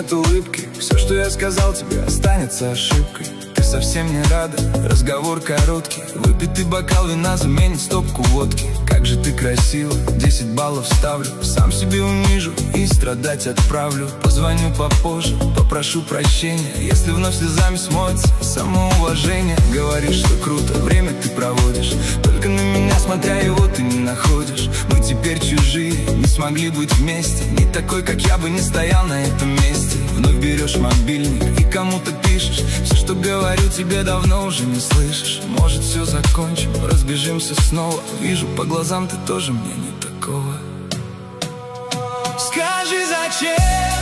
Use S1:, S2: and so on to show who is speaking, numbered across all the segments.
S1: нет улыбки. Все, что я сказал тебе, останется ошибкой. Ты совсем не рада, разговор короткий. Выпитый бокал вина заменит стопку водки. Как же ты красива, 10 баллов ставлю. Сам себе унижу и страдать отправлю. Позвоню попозже, попрошу прощения, если вновь слезами смоется самоуважение. Говоришь, что круто, время ты проводишь, только на меня смотря его ты не находишь. Мы теперь чужие, не смогли быть вместе. Не такой, как я бы не стоял на этом месте. Вновь берешь мобильник и кому-то пишешь. Все, что говорю, тебе давно уже не слышишь. Может, все закончим, разбежимся снова. Вижу по глазам, ты тоже мне не такого. Скажи, зачем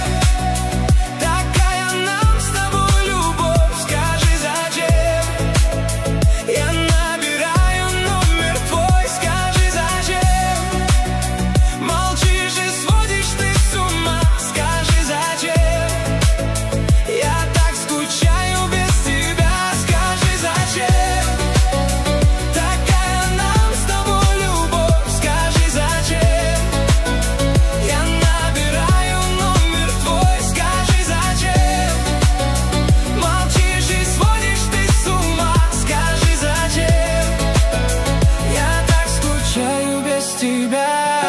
S1: такая нам с тобой любовь? Скажи, зачем я набираю номер твой? Скажи, зачем молчишь и сводишь ты с ума? Скажи, зачем я так скучаю без тебя? Скажи, зачем такая нам с тобой любовь? Скажи, зачем я набираю номер твой? Скажи, зачем молчишь и сводишь ты с ума? Скажи, зачем я так скучаю без тебя?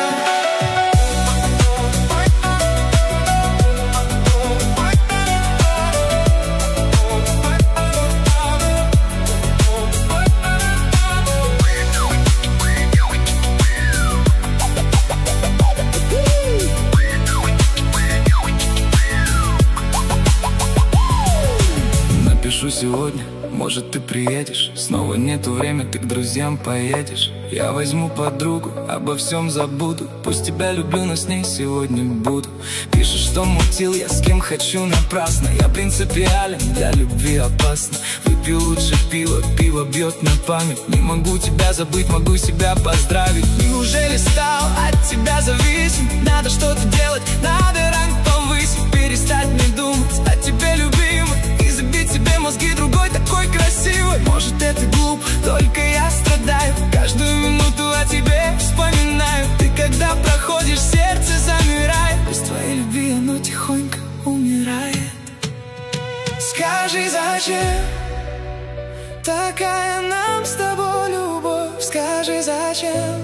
S1: Напишу сегодня, может, ты приедешь. Снова нету времени, ты к друзьям поедешь. Я возьму подругу, обо всем забуду. Пусть тебя люблю, но с ней сегодня буду. Пишешь, что мутил я с кем хочу напрасно. Я принципиален, для любви опасно. Выпью лучше пиво, пиво бьет на память. Не могу тебя забыть, могу себя поздравить. Неужели стал от тебя зависим? Надо что-то делать, надо ранг повысить. Перестать не думать о тебе, любимый, и забить себе мозги другой такой красивой. Может, это глупо, только я страдаю. Каждую минуту о тебе вспоминаю. Ты когда проходишь, сердце замирает. Без твоей любви оно тихонько умирает. Скажи, зачем такая нам с тобой любовь? Скажи, зачем